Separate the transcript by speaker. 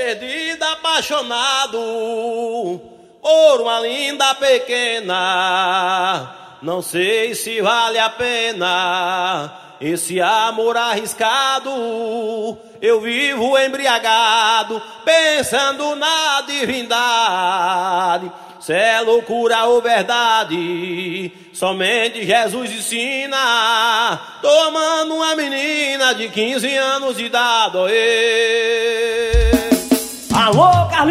Speaker 1: perdido, apaixonado por uma linda pequena. Não sei se vale a pena esse amor arriscado. Eu vivo embriagado, pensando na divindade. Se é loucura ou verdade, somente Jesus ensina. Tomando uma menina de 15 anos de idade. Alô, Carlinhos!